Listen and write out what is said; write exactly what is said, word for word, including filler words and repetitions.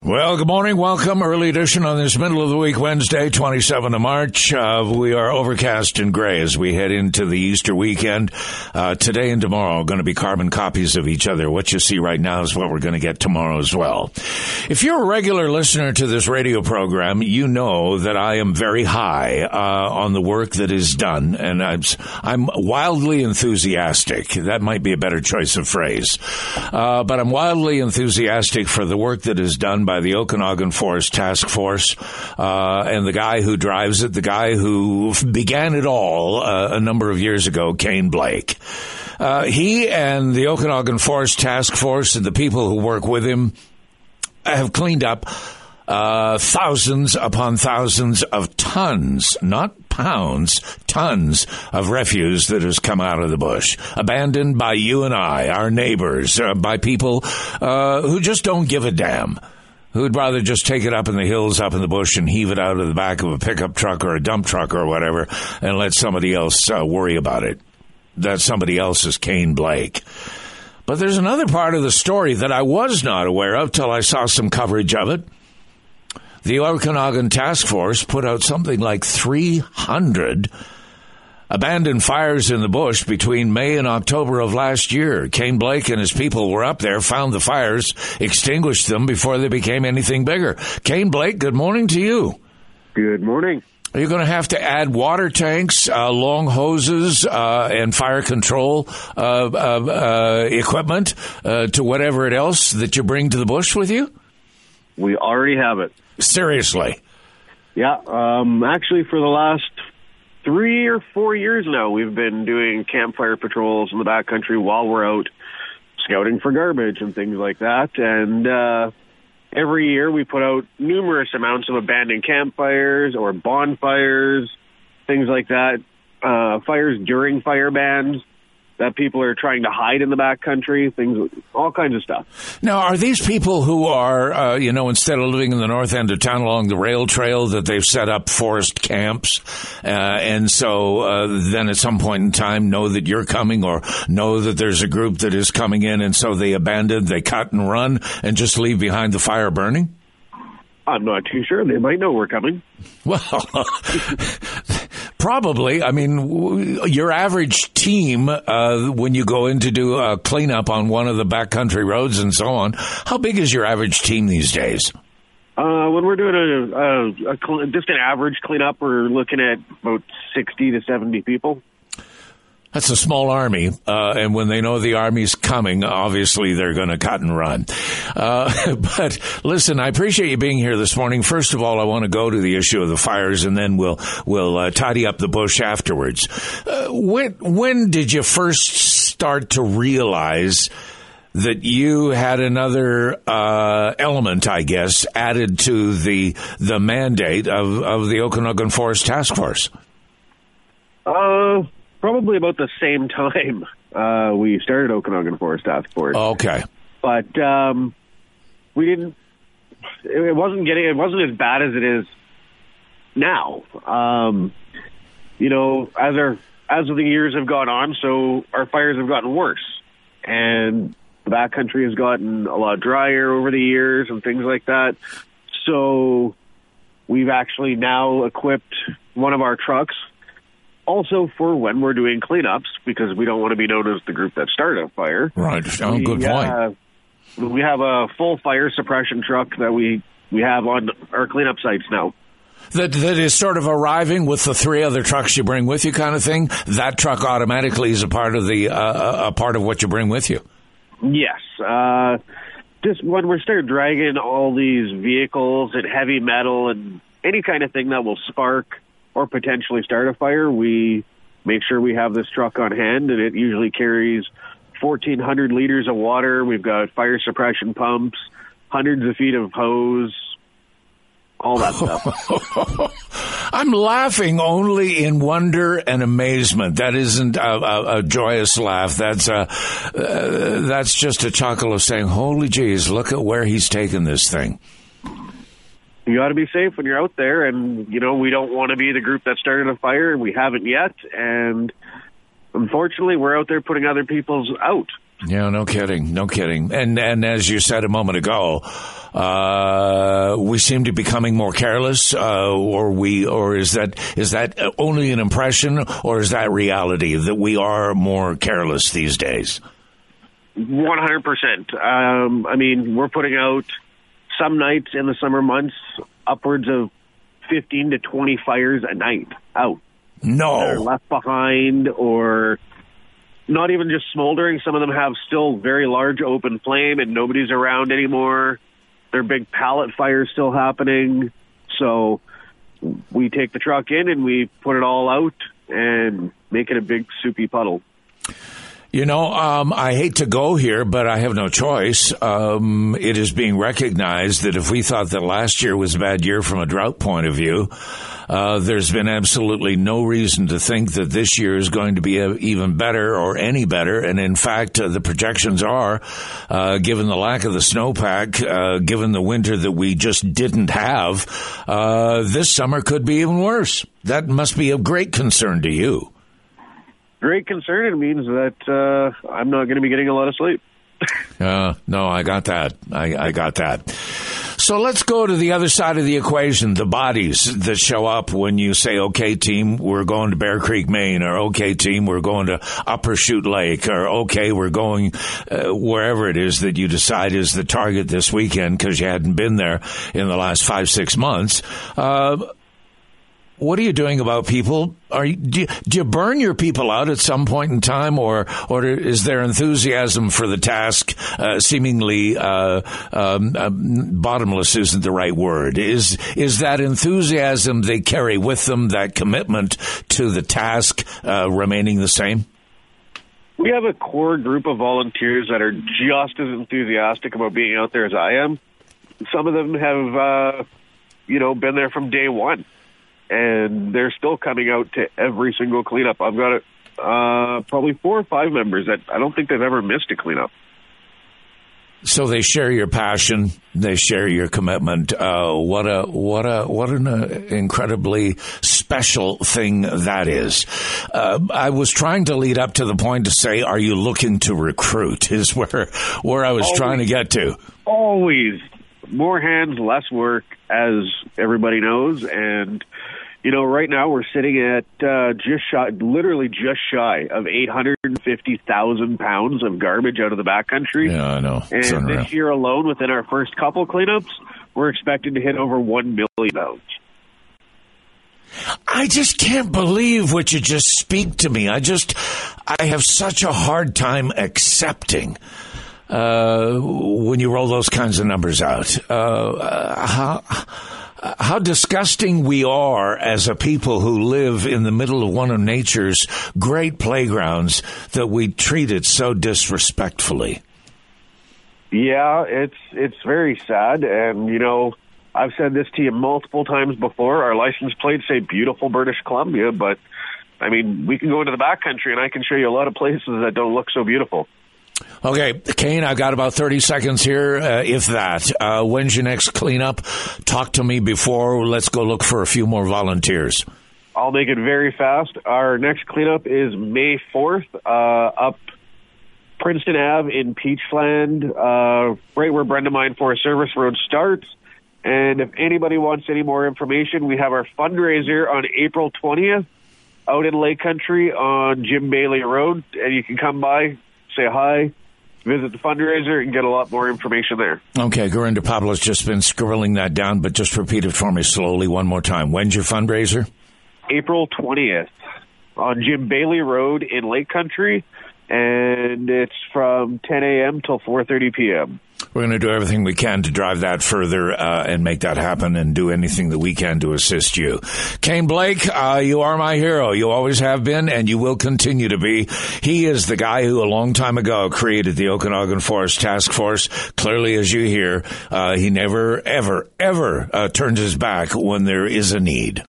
Well, good morning. Welcome. Early edition on this middle of the week, Wednesday, twenty-seventh of March. Uh, we are overcast and gray as we head into the Easter weekend. Uh, today and tomorrow are going to be carbon copies of each other. What you see right now is what we're going to get tomorrow as well. If you're a regular listener to this radio program, you know that I am very high uh, on the work that is done, and I'm, I'm wildly enthusiastic. That might be a better choice of phrase. Uh, but I'm wildly enthusiastic for the work that is done by the Okanagan Forest Task Force, uh, and the guy who drives it, the guy who began it all uh, a number of years ago, Kane Blake. Uh, he and the Okanagan Forest Task Force and the people who work with him have cleaned up uh, thousands upon thousands of tons, not pounds, tons of refuse that has come out of the bush, abandoned by you and I, our neighbors, uh, by people uh, who just don't give a damn. Who'd rather just take it up in the hills, up in the bush, and heave it out of the back of a pickup truck or a dump truck or whatever, and let somebody else uh, worry about it. That somebody else is Kane Blake. But there's another part of the story that I was not aware of till I saw some coverage of it. The Okanagan Task Force put out something like three hundred abandoned fires in the bush between May and October of last year. Kane Blake and his people were up there, found the fires, extinguished them before they became anything bigger. Kane Blake, good morning to you. Good morning. Are you going to have to add water tanks, uh, long hoses, uh, and fire control uh, uh, uh, equipment uh, to whatever else that you bring to the bush with you? We already have it. Seriously? Yeah. Um, actually, for the last three or four years now, we've been doing campfire patrols in the backcountry while we're out scouting for garbage and things like that. And uh, every year we put out numerous amounts of abandoned campfires or bonfires, things like that, uh, fires during fire bans that people are trying to hide in the backcountry, things, all kinds of stuff. Now, are these people who are, uh, you know, instead of living in the north end of town along the rail trail, that they've set up forest camps, uh, and so uh, then at some point in time know that you're coming or know that there's a group that is coming in, and so they abandon, they cut and run and just leave behind the fire burning? I'm not too sure. They might know we're coming. Well, probably. I mean, w- your average team, uh, when you go in to do a cleanup on one of the backcountry roads and so on, how big is your average team these days? Uh, when we're doing a, a, a cl- just an average cleanup, we're looking at about sixty to seventy people. That's a small army, uh, and when they know the army's coming, obviously they're going to cut and run. Uh, but listen, I appreciate you being here this morning. First of all, I want to go to the issue of the fires, and then we'll we'll uh, tidy up the bush afterwards. Uh, when when did you first start to realize that you had another uh, element, I guess, added to the the mandate of, of the Okanagan Forest Task Force? Uh. Probably about the same time uh, we started Okanagan Forest Task Force. Okay, but um, we didn't. It wasn't getting. It wasn't as bad as it is now. Um, you know, as our as the years have gone on, so our fires have gotten worse, and the backcountry has gotten a lot drier over the years and things like that. So we've actually now equipped one of our trucks. Also for when we're doing cleanups, because we don't want to be known as the group that started a fire. Right. Oh, we, good point. Uh, we have a full fire suppression truck that we, we have on our cleanup sites now. That that is sort of arriving with the three other trucks you bring with you, kind of thing. That truck automatically is a part of the uh, a part of what you bring with you. Yes. Uh, just when we start dragging all these vehicles and heavy metal and any kind of thing that will spark or potentially start a fire, we make sure we have this truck on hand, and it usually carries fourteen hundred liters of water. We've got fire suppression pumps, hundreds of feet of hose, all that stuff. I'm laughing only in wonder and amazement. That isn't a, a, a joyous laugh. That's a, uh, that's just a chuckle of saying, holy geez, look at where he's taken this thing. You got to be safe when you're out there, and, you know, we don't want to be the group that started a fire, and we haven't yet, and unfortunately, we're out there putting other people's out. Yeah, no kidding, no kidding. And and as you said a moment ago, uh, we seem to be becoming more careless, uh, or we, or is that is that only an impression, or is that reality that we are more careless these days? one hundred percent. Um, I mean, we're putting out some nights in the summer months upwards of fifteen to twenty fires a night out. No. They're left behind, or not even just smoldering. Some of them have still very large open flame and nobody's around anymore. There are big pallet fires still happening. So we take the truck in and we put it all out and make it a big soupy puddle. You know, um, I hate to go here, but I have no choice. Um, it is being recognized that if we thought that last year was a bad year from a drought point of view, uh, there's been absolutely no reason to think that this year is going to be a, even better or any better. And in fact, uh, the projections are, uh, given the lack of the snowpack, uh, given the winter that we just didn't have, uh, this summer could be even worse. That must be of great concern to you. Great concern. It means that uh, I'm not going to be getting a lot of sleep. uh, no, I got that. I, I got that. So let's go to the other side of the equation, the bodies that show up when you say, okay, team, we're going to Bear Creek, Maine, or okay, team, we're going to Upper Chute Lake, or okay, we're going uh, wherever it is that you decide is the target this weekend because you hadn't been there in the last five, six months. Uh, What are you doing about people? Are you, do, you, do you burn your people out at some point in time, or or is there enthusiasm for the task uh, seemingly uh, um, uh, bottomless? Isn't the right word? Is is that enthusiasm they carry with them, that commitment to the task, uh, remaining the same? We have a core group of volunteers that are just as enthusiastic about being out there as I am. Some of them have, uh, you know, been there from day one. And they're still coming out to every single cleanup. I've got uh, probably four or five members that I don't think they've ever missed a cleanup. So they share your passion, they share your commitment. Uh, what a what a what an uh, incredibly special thing that is. Uh, I was trying to lead up to the point to say, are you looking to recruit? Is where where I was always, trying to get to. Always more hands, less work, as everybody knows, and. You know, right now we're sitting at uh, just shy, literally just shy of eight hundred fifty thousand pounds of garbage out of the backcountry. Yeah, I know. It's and unreal. This year alone, within our first couple cleanups, we're expected to hit over one million pounds. I just can't believe what you just speak to me. I just, I have such a hard time accepting uh, when you roll those kinds of numbers out. Uh, how... How disgusting we are as a people who live in the middle of one of nature's great playgrounds that we treat it so disrespectfully. Yeah, it's it's very sad. And, you know, I've said this to you multiple times before. Our license plates say beautiful British Columbia, but, I mean, we can go into the backcountry and I can show you a lot of places that don't look so beautiful. Okay, Kane, I've got about thirty seconds here, uh, if that. Uh, when's your next cleanup? Talk to me before. Let's go look for a few more volunteers. I'll make it very fast. Our next cleanup is May fourth, uh, up Princeton Avenue in Peachland, uh, right where Brenda Mine Forest Service Road starts. And if anybody wants any more information, we have our fundraiser on April twentieth out in Lake Country on Jim Bailey Road, and you can come by, say hi, visit the fundraiser, and get a lot more information there. Okay, Gurinder Pablo's just been scribbling that down, but just repeat it for me slowly one more time. When's your fundraiser? April twentieth on Jim Bailey Road in Lake Country, and it's from ten a.m. till four thirty p.m. We're going to do everything we can to drive that further uh, and make that happen and do anything that we can to assist you. Kane Blake, uh, you are my hero. You always have been, and you will continue to be. He is the guy who a long time ago created the Okanagan Forest Task Force. Clearly, as you hear, uh, he never, ever, ever uh, turned his back when there is a need.